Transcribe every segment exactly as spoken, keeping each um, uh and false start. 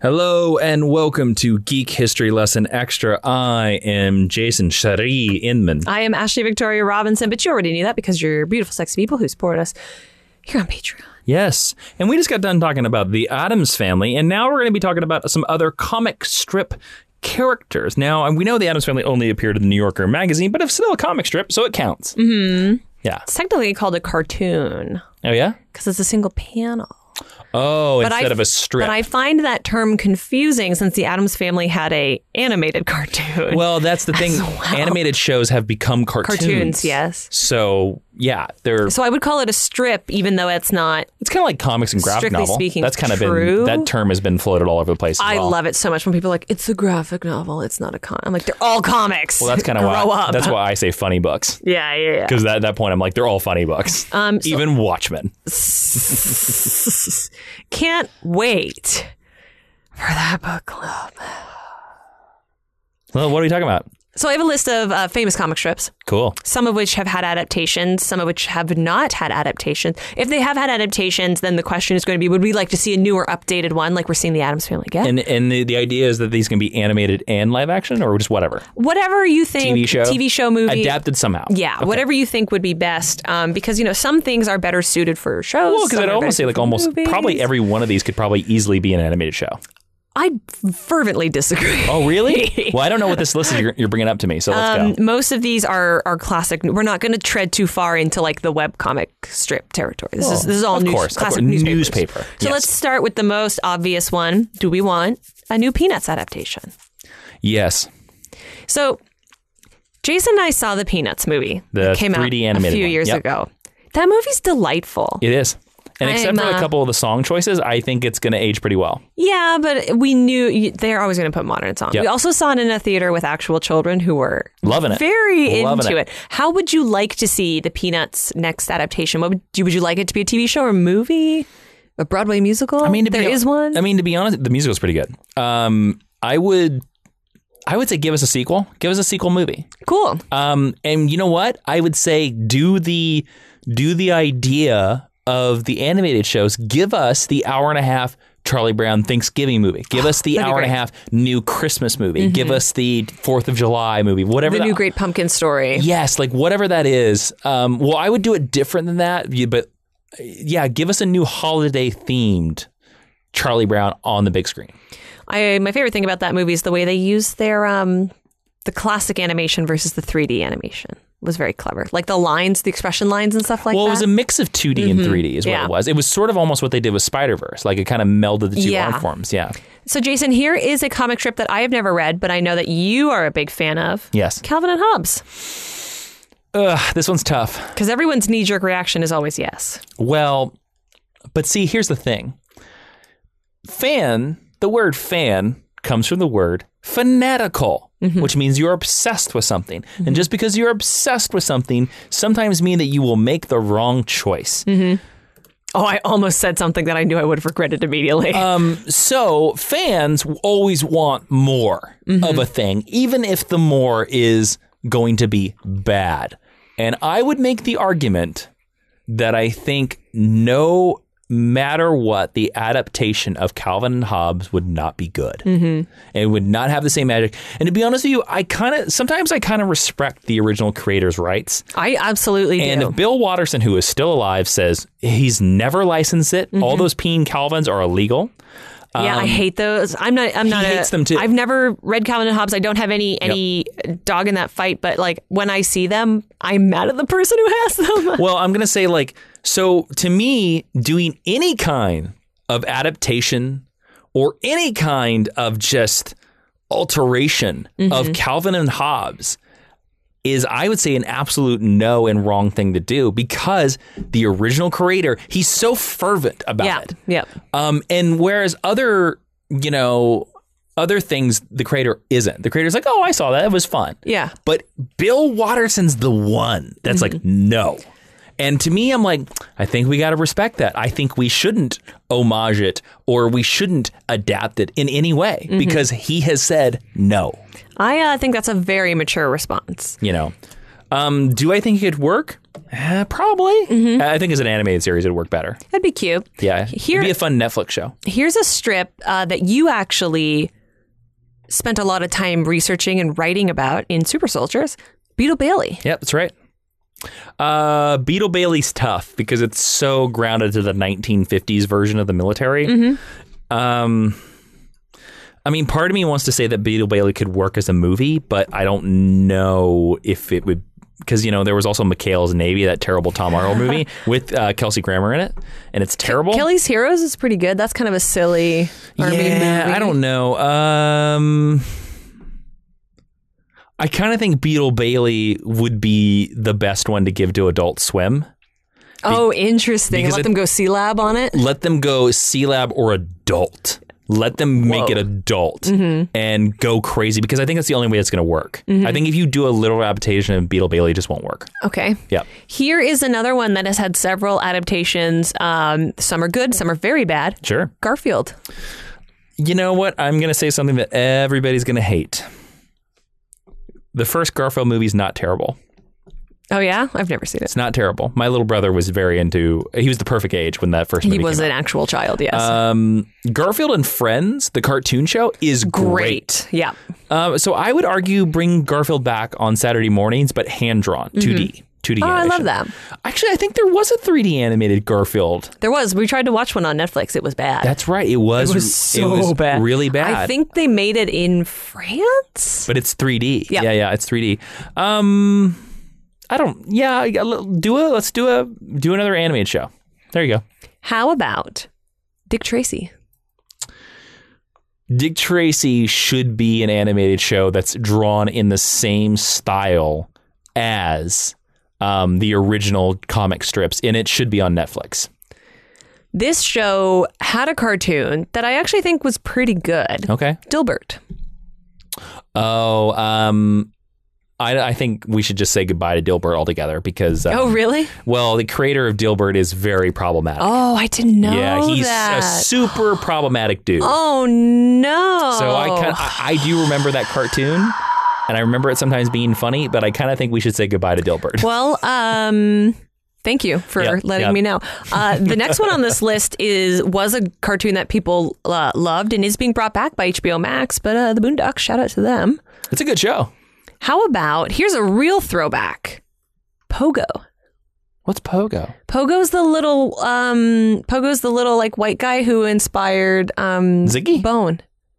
Hello and welcome to Geek History Lesson Extra. I am Jason Shari Inman. I am Ashley Victoria Robinson, but you already knew that because you're beautiful, sexy people who support us here on Patreon. Yes, and we just got done talking about the Addams Family, and now we're going to be talking about some other comic strip characters. Now, we know the Addams Family only appeared in the New Yorker magazine, but it's still a comic strip, so it counts. Mm-hmm. Yeah. It's technically called a cartoon. Oh, yeah? Because it's a single panel. Oh, but instead I, of a strip. But I find that term confusing since the Addams Family had a animated cartoon. Well, that's the thing. Well. Animated shows have become cartoons. Cartoons, yes. So, yeah, they're... So I would call it a strip, even though it's not... It's kind of like comics and graphic strictly novel. Speaking, that's kind true. of been... That term has been floated all over the place as I well. love it so much when people are like, it's a graphic novel, it's not a con... I'm like, they're all comics. Well, that's kind of why... Up. That's why I say funny books. Yeah, yeah, yeah. Because at that point, I'm like, they're all funny books. Um, so, Even Watchmen. Can't wait for that book club. Well, what are we talking about? So I have a list of uh, famous comic strips. Cool. Some of which have had adaptations, some of which have not had adaptations. If they have had adaptations, then the question is going to be, would we like to see a new or updated one like we're seeing the Addams Family get? And and the, the idea is that these can be animated and live action or just whatever? Whatever you think. T V show? T V show, movie. Adapted somehow. Yeah, okay. Whatever you think would be best. Um, because, you know, some things are better suited for shows. Well, because I'd almost say like almost movies. Probably every one of these could probably easily be an animated show. I fervently disagree. Oh, really? Well, I don't know what this list is you're, you're bringing up to me, so let's um, go. Most of these are are classic. We're not going to tread too far into like the webcomic strip territory. This well, is this is all of news, course, classic of course. newspapers. newspaper. So yes. let's start with the most obvious one. Do we want a new Peanuts adaptation? Yes. So Jason and I saw the Peanuts movie. The it came three D out animated a few one. years Yep. ago. That movie's delightful. It is. And except I'm, for a uh, couple of the song choices, I think it's going to age pretty well. Yeah, but we knew they're always going to put modern songs. Yep. We also saw it in a theater with actual children who were loving it, very loving into it. it. How would you like to see the Peanuts next adaptation? What would you, would you like it to be a T V show or a movie, a Broadway musical? I mean, to there be, is one. I mean, to be honest, the musical's pretty good. Um, I would, I would say, give us a sequel. Give us a sequel movie. Cool. Um, and you know what? I would say do the do the idea of the animated shows. Give us the hour and a half Charlie Brown Thanksgiving movie. Give us the hour and a half new Christmas movie. Mm-hmm. Give us the Fourth of July movie. Whatever. The that, new Great Pumpkin Story. Yes, like whatever that is. Um, well, I would do it different than that. But yeah, give us a new holiday themed Charlie Brown on the big screen. I my favorite thing about that movie is the way they use their um the classic animation versus the three D animation. Was very clever. Like the lines, the expression lines and stuff like well, that. Well, it was a that. mix of two D mm-hmm. and three D is what yeah. it was. It was sort of almost what they did with Spider-Verse. Like it kind of melded the two yeah. art forms. Yeah. So, Jason, here is a comic strip that I have never read, but I know that you are a big fan of. Yes. Calvin and Hobbes. Ugh, this one's tough. Because everyone's knee-jerk reaction is always yes. Well, but see, here's the thing. Fan, the word fan comes from the word fanatical, mm-hmm. which means you're obsessed with something. Mm-hmm. And just because you're obsessed with something sometimes mean that you will make the wrong choice. Mm-hmm. Oh, I almost said something that I knew I would have regretted immediately. Um, so fans always want more mm-hmm. of a thing, even if the more is going to be bad. And I would make the argument that I think no matter what, the adaptation of Calvin and Hobbes would not be good. Mm-hmm. It would not have the same magic. And to be honest with you, I kind of sometimes I kind of respect the original creator's rights. I absolutely and do. And if Bill Watterson, who is still alive, says he's never licensed it, mm-hmm. all those Peen Calvins are illegal. Yeah, um, I hate those. I'm not. I'm he not. He hates a, them too. I've never read Calvin and Hobbes. I don't have any any yep. dog in that fight. But like when I see them, I'm mad at the person who has them. Well, I'm gonna say like so. To me, doing any kind of adaptation or any kind of just alteration mm-hmm. of Calvin and Hobbes is, I would say, an absolute no and wrong thing to do, because the original creator, he's so fervent about yeah. it. Yeah. Um, and whereas other, you know, other things, the creator isn't. The creator's like, oh, I saw that. It was fun. Yeah. But Bill Watterson's the one that's mm-hmm. like, no. And to me, I'm like, I think we got to respect that. I think we shouldn't homage it or we shouldn't adapt it in any way mm-hmm. because he has said no. I uh, think that's a very mature response. You know, Um, do I think it could work? Uh, probably. Mm-hmm. I think as an animated series, it'd work better. That'd be cute. Yeah, Here- it'd be a fun Netflix show. Here's a strip uh, that you actually spent a lot of time researching and writing about in Super Soldiers. Beetle Bailey. Yep, that's right. Uh, Beetle Bailey's tough because it's so grounded to the nineteen fifties version of the military. Mm-hmm. Um, I mean, part of me wants to say that Beetle Bailey could work as a movie, but I don't know if it would, because, you know, there was also McHale's Navy, that terrible Tom Arnold movie with uh, Kelsey Grammer in it, and it's terrible. Kelly's Heroes is pretty good. That's kind of a silly army yeah, movie. I don't know. Um, I kind of think Beetle Bailey would be the best one to give to Adult Swim. Oh, interesting. because Let it- them go C-Lab on it. Let them go C-Lab or adult. Let them make Whoa. it adult and go crazy, because I think that's the only way it's going to work. I think if you do a literal adaptation of Beetle Bailey, it just won't work. Okay. Yeah. Here is another one that has had several adaptations. Um, some are good, some are very bad. Sure. Garfield. You know what? I'm going to say something that everybody's going to hate. The first Garfield movie is not terrible. Oh, yeah? I've never seen it. It's not terrible. My little brother was very into, he was the perfect age when that first movie He was came an out. actual child, yes. Um, Garfield and Friends, the cartoon show, is great. Yeah. Um, so I would argue bring Garfield back on Saturday mornings, but hand-drawn, two D. two D Oh, I animation. love that. Actually, I think there was a three D animated Garfield. There was. We tried to watch one on Netflix. It was bad. That's right. It was, It was so it was bad. really bad. I think they made it in France. But it's three D. Yeah. Yeah, yeah, it's three D. Um, I don't, yeah, do a, let's do a, do another animated show. There you go. How about Dick Tracy? Dick Tracy should be an animated show that's drawn in the same style as um, the original comic strips, and it should be on Netflix. This show had a cartoon that I actually think was pretty good. Okay. Dilbert. Oh, um, I, I think we should just say goodbye to Dilbert altogether because, um, Oh, really? well, the creator of Dilbert is very problematic. Oh, I didn't know yeah, he's that. a super problematic dude. Oh, no. So I kind I, I do remember that cartoon, and I remember it sometimes being funny, but I kind of think we should say goodbye to Dilbert. Well, um, thank you for Yep, letting yep. me know. Uh, the next one on this list is was a cartoon that people uh, loved and is being brought back by H B O Max, but uh, the Boondocks, shout out to them. It's a good show. How about, here's a real throwback, Pogo. What's Pogo? Pogo's the little, um, Pogo's the little like white guy who inspired um, Ziggy? Bone.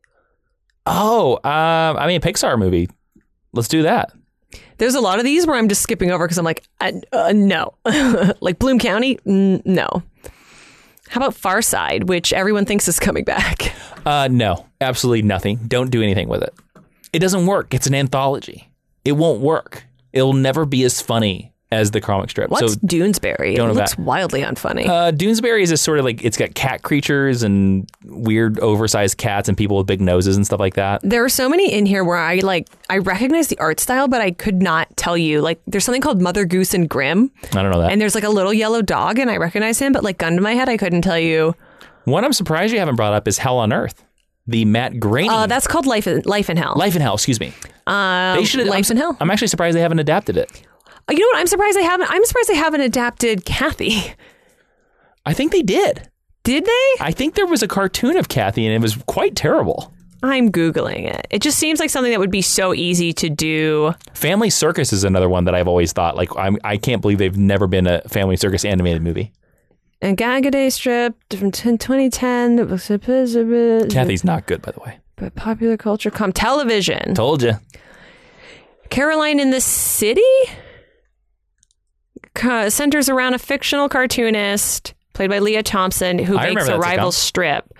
Oh, um, I mean, a Pixar movie. Let's do that. There's a lot of these where I'm just skipping over because I'm like, uh, uh, no. Like Bloom County, N- no. How about Far Side, which everyone thinks is coming back? Uh, no, absolutely nothing. Don't do anything with it. It doesn't work. It's an anthology. It won't work. It'll never be as funny as the comic strip. What's so Doonesbury? It don't know looks that. wildly unfunny. uh, Doonesbury is a sort of like, it's got cat creatures and weird oversized cats and people with big noses and stuff like that. There are so many in here where I like I recognize the art style, but I could not tell you. Like, there's something called Mother Goose and Grimm, I don't know that. and there's like a little yellow dog, and I recognize him, but like gun to my head, I couldn't tell you. One I'm surprised you haven't brought up is Hell on Earth. The Matt Groening. Uh, that's called Life in, Life in Hell. Life in Hell, excuse me. Uh, They should. Life I'm, in Hell. I'm actually surprised they haven't adapted it. You know what? I'm surprised they haven't. I'm surprised they haven't adapted Kathy. I think they did. Did they? I think there was a cartoon of Kathy and it was quite terrible. I'm Googling it. It just seems like something that would be so easy to do. Family Circus is another one that I've always thought, like, I'm, I can't believe they've never been a Family Circus animated movie. And Gagaday strip from twenty ten. That was Kathy's not good, by the way. But popular culture com television. Told you. Caroline in the City Ca- centers around a fictional cartoonist played by Leah Thompson who I makes remember a that rival sitcom. strip.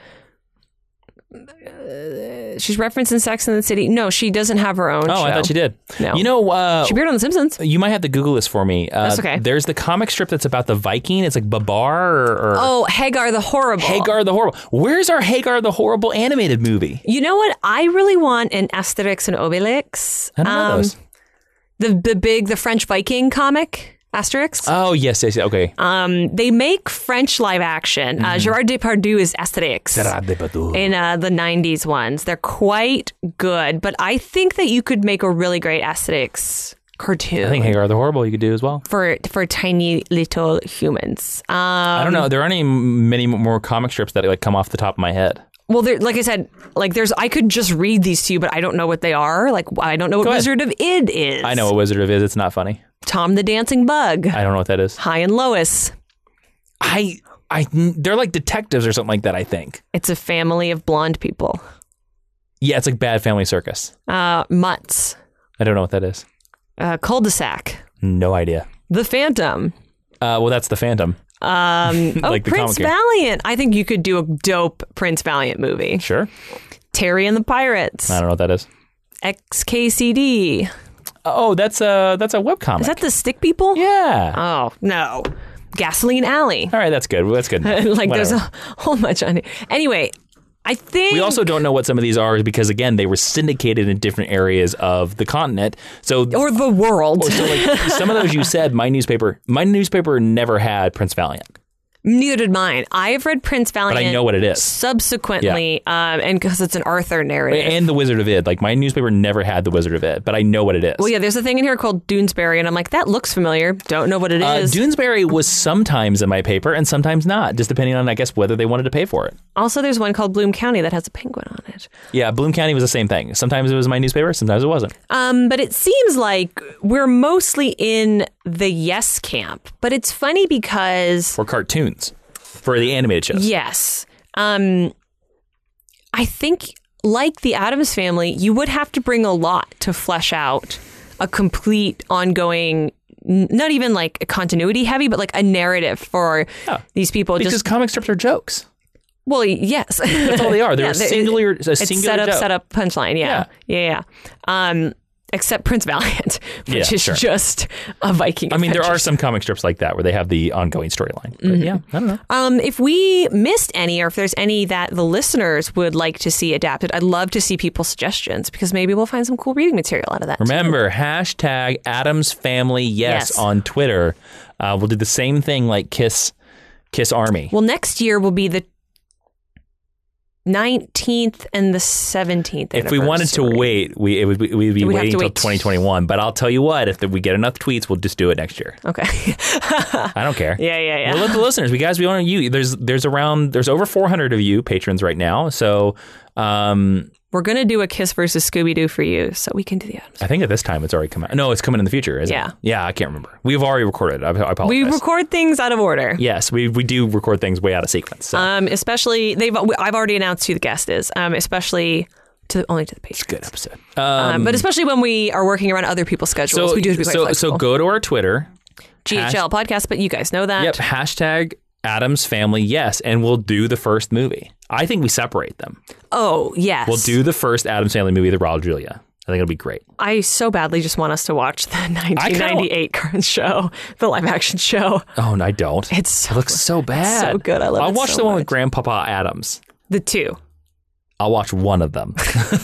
Uh, she's referenced in Sex and the City. No, she doesn't have her own Oh, show. I thought she did. No. You know, uh, She appeared on The Simpsons. you might have to Google this for me. Uh, That's okay. There's the comic strip that's about the Viking. It's like Babar or, or Oh, Hagar the Horrible. Hagar the Horrible. Where's our Hagar the Horrible animated movie? You know what? I really want an Asterix and Obelix. I don't know Um, those. The the big the French Viking comic Asterix. Oh, yes, yes, yes. Okay. Um, they make French live action. Mm-hmm. Uh, Gerard Depardieu is Asterix in uh, the nineties ones. They're quite good, but I think that you could make a really great Asterix cartoon. I think Hagar the Horrible you could do as well. for for tiny little humans. Um, I don't know. There aren't any many more comic strips that like come off the top of my head. Well, there, like I said, like there's I could just read these to you, but I don't know what they are. Like I don't know what Go ahead. Wizard of Id is. I know what Wizard of Id is. It's not funny. Tom the Dancing Bug. I don't know what that is. Hi and Lois. I, I, they're like detectives or something like that, I think. It's a family of blonde people. Yeah, it's like Bad Family Circus. Uh, Mutts. I don't know what that is. Uh, Cul-de-sac. No idea. The Phantom. Uh, well, that's the Phantom. Um, oh, Like the Prince comic. Valiant. I think you could do a dope Prince Valiant movie. Sure. Terry and the Pirates. I don't know what that is. X K C D. Oh, that's a that's a webcomic. Is that the stick people? Yeah. Oh, no. Gasoline Alley. All right, that's good. That's good. Like there's Whatever. a whole bunch on it. Anyway, I think We also don't know what some of these are because again, they were syndicated in different areas of the continent. So or the world. or so like some of those you said, my newspaper, my newspaper never had Prince Valiant. Neither did mine. I've read Prince Valiant. But I know what it is. Subsequently, um, and because it's an Arthur narrative. And the Wizard of Id. Like my newspaper never had the Wizard of Id, but I know what it is. Well, yeah, there's a thing in here called Doonesbury, and I'm like, that looks familiar. Don't know what it Uh, is. Doonesbury was sometimes in my paper and sometimes not, just depending on, I guess, whether they wanted to pay for it. Also, there's one called Bloom County that has a penguin on it. Yeah, Bloom County was the same thing. Sometimes it was my newspaper, sometimes it wasn't. Um, but it seems like we're mostly in the yes camp. But it's funny because For cartoons, for the animated shows. yes, um, I think like the Addams Family, you would have to bring a lot to flesh out a complete ongoing. n- Not even like a continuity heavy, but like a narrative for Yeah. these people. Because just comic strips are jokes. well, yes, That's all they are. They're Yeah, a they- singular, a it's singular set up, joke. set up, punchline. Yeah, yeah, yeah. Um, except Prince Valiant, which Yeah, is sure. just a Viking. I mean, there are adventure. some comic strips like that where they have the ongoing storyline. But Mm-hmm. yeah, I don't know. Um, if we missed any, or if there's any that the listeners would like to see adapted, I'd love to see people's suggestions because maybe we'll find some cool reading material out of that. too. Remember, hashtag Adams Family Yes, Yes. on Twitter. Uh, we'll do the same thing like Kiss Kiss Army. Well, next year will be the nineteenth and the seventeenth. If we wanted to anniversary. wait, we it would be, we'd be We'd have waiting to until wait. twenty twenty-one. But I'll tell you what, if we get enough tweets, we'll just do it next year. Okay. I don't care. yeah, yeah, yeah. We'll let the listeners. We guys, we want you. There's there's around there's over four hundred of you patrons right now. So um, We're gonna do a Kiss versus Scooby Doo for you, so we can do the Addams. I think at this time it's already come out. No, it's coming in the future, isn't Yeah. it? Yeah, I can't remember. We've already recorded. I, I apologize. We record things out of order. Yes, we we do record things way out of sequence. So. Um, especially they've. I've already announced who the guest is. Um, especially to only to the patrons. Good episode. Um, but especially when we are working around other people's schedules, So we do have to be quite so flexible. so go to our Twitter. G H L podcast, but you guys know that. Yep. Hashtag Adams Family Yes, and we'll do the first movie. I think we separate them. Oh yes. We'll do the first Adams Family movie, The Raul Julia. I think it'll be great. I so badly just want us to watch the nineteen ninety-eight current show, the live action show. Oh, no, I don't. It's so, It looks so bad. so good. I love I'll it watch so the one much. with Grandpapa Adams. the two. I'll watch one of them.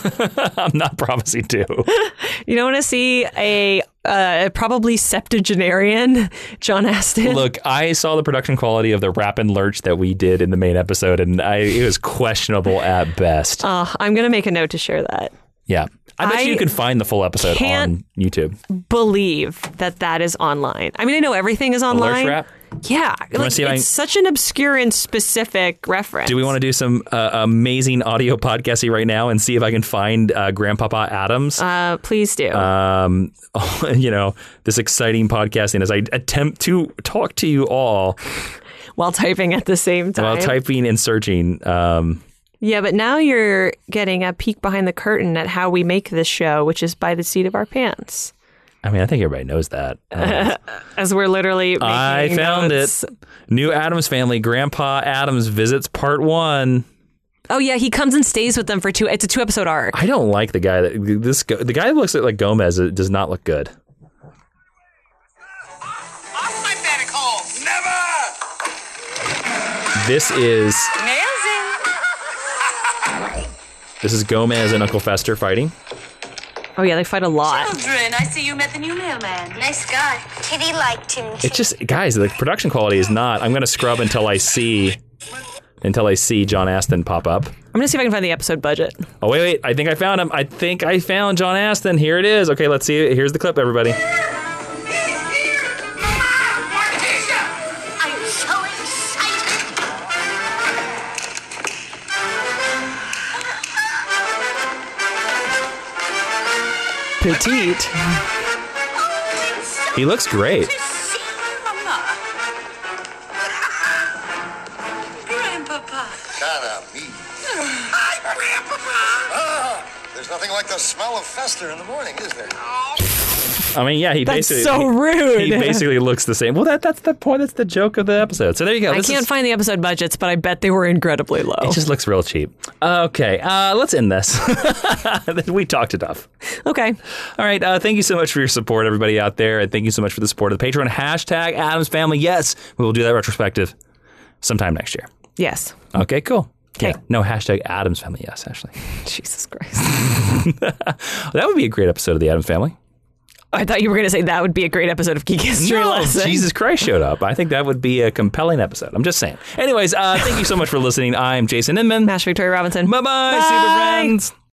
I'm not promising to. You don't want to see a uh, probably septuagenarian John Astin. Look, I saw the production quality of the Rap and Lurch that we did in the main episode, and I, it was questionable at best. Uh, I'm gonna make a note to share that. Yeah. I bet I you can find the full episode can't- on YouTube. Believe that that is online. I mean, I know everything is The online. Lurch Rap? Yeah, like, see if I it's such an obscure and specific reference. Do we want to do some uh, amazing audio podcasting right now and see if I can find uh, Grandpapa Adams? Uh, please do. um, you know, this exciting podcasting as I attempt to talk to you all while typing at the same time. while typing and searching. Um, Yeah, but now you're getting a peek behind the curtain at how we make this show, which is by the seat of our pants. I mean, I think everybody knows that. Uh, As we're literally making I found notes. it. New Adams Family, Grandpa Adams visits part one. Oh yeah, he comes and stays with them for two. It's a two episode arc. I don't like the guy that this go- the guy who looks like Gomez. It does not look good. Off my medical! Never! This is Amazing! this is Gomez and Uncle Fester fighting. Oh yeah, they fight a lot. Children, I see you met the new mailman. Nice guy. Kitty liked him. It's just, guys, the production quality is not. I'm going to scrub until I see until I see John Astin pop up. I'm going to see if I can find the episode budget. Oh, wait, wait. I think I found him. I think I found John Astin. Here it is. Okay, let's see it. Here's the clip, everybody. I'm so excited. Petite. He looks great. To see Mama. Grandpapa. Cara, me. Hi, Grandpapa. Ah, there's nothing like the smell of Fester in the morning, is there? I mean, yeah, he That's basically so rude. He basically looks the same. Well, that that's the point. That's the joke of the episode. So there you go. I This can't is, find the episode budgets, but I bet they were incredibly low. It just looks real cheap. Okay, uh, let's end this. We talked enough. Okay. All right. Uh, thank you so much for your support, everybody out there, and thank you so much for the support of the Patreon. Hashtag Adams Family. Yes, we will do that retrospective sometime next year. Yes. Okay. Cool. Okay. Yeah. No, hashtag Adams Family. Yes, Ashley. Jesus Christ. That would be a great episode of the Adams Family. I thought you were going to say that would be a great episode of Geek History No, Lesson. Jesus Christ showed up. I think that would be a compelling episode. I'm just saying. Anyways, uh, thank you so much for listening. I'm Jason Inman. Master Victoria Robinson. Bye-bye, Bye. super friends.